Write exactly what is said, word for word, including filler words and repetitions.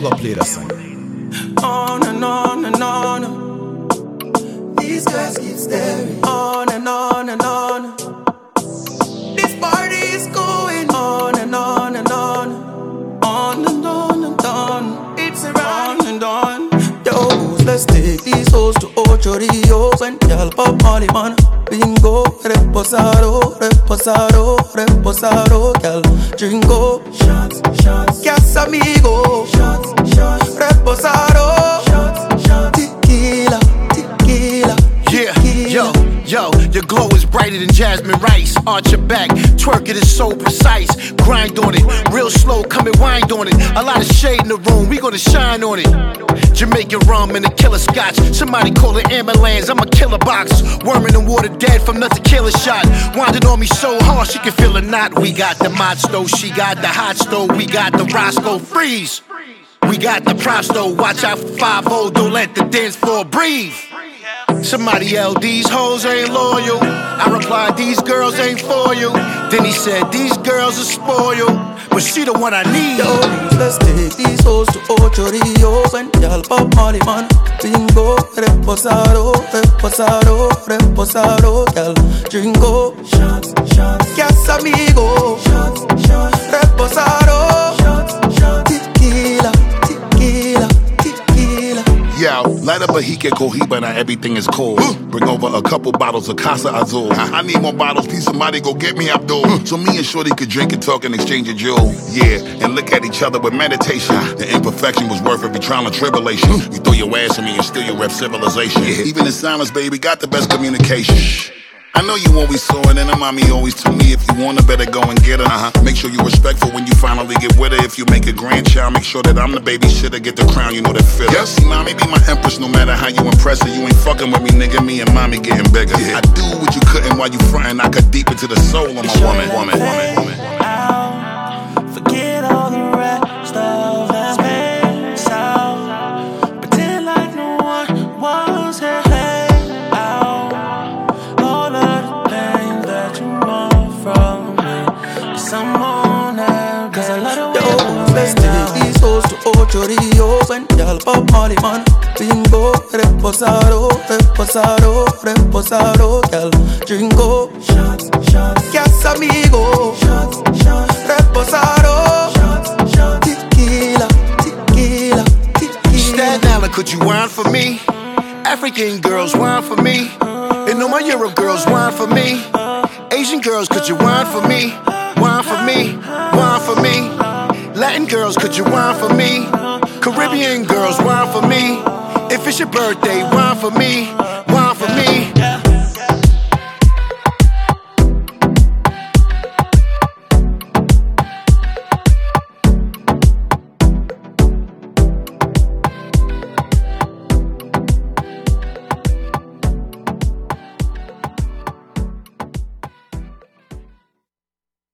go play that song. On and on and on. These girls keep staring. On and on and on. This party is going on and on and on. On and on and on. It's around on and on. Yo, let's take these hoes to Ocho Rios and y'all pop Molly man. Bingo, reposado, reposado, reposado, gal. Dringo, shots, shots, Casamigo, shots, shots, reposado, shots, shots, tequila, tequila, yeah, tequila. yo, yo, your glow is brighter than jasmine rice. Arch your back, twerk it is so precise. Grind on it, real slow, come and wind on it. A lot of shade in the room, we gonna shine on it. Jamaican rum and a killer scotch. Somebody call an ambulance, I'm a killer box. Worm in the water dead from nothing killer shot. Winded on me so hard she can feel a knot. We got the mod stove, she got the hot stove. We got the Roscoe freeze. We got the props though, watch out for five oh, don't let the dance floor breathe. Somebody yell, these hoes ain't loyal. I replied, these girls ain't for you. Then he said, these girls are spoiled, but she the one I need. Yo, let's take these hoes to Ocho Rios and y'all pop Molly man. Bingo, reposado, reposado, reposado, gal. Dringo, shots, shots, Casamigo, shots, shots, reposado, shots, shots, tequila, tequila, tequila. Yo, light up a Hike Cohiba, now everything is cool. Bring over a couple bottles of Casa Azul. I need more bottles, please somebody go get me Abdul. So me and Shorty could drink and talk and exchange a jewel. Yeah, and look at each other with meditation. The imperfection was worth every trial and tribulation. You throw your ass at me and still you rep civilization. Even in silence, baby, got the best communication. I know you always saw it, and the mommy always told me if you want her, better go and get her. Uh-huh. Make sure you're respectful when you finally get with her. If you make a grandchild, make sure that I'm the babysitter, get the crown, you know that fit. Yep. See, mommy be my empress, no matter how you impress her. You ain't fucking with me, nigga, me and mommy getting bigger. Yeah. I do what you couldn't while you frontin', I cut deep into the soul of my woman, woman, woman, woman. Forget all the rest of that space out. Pretend like no one was here. Let's take these hoes to Ocho Rios and y'all pop Molly man. Bingo, reposado, reposado, reposado, gal. Dringo, shots, shots, Casamigo, shots, shots, reposado, shots, shots, tequila, tequila, tequila. Staten Island, could you wine for me? African girls wine for me. And all my Europe girls wine for me. Asian girls, could you wine for me? Wine for me, wine for me. Latin girls, could you wine for me? Caribbean girls, wine for me. If it's your birthday, wine for me.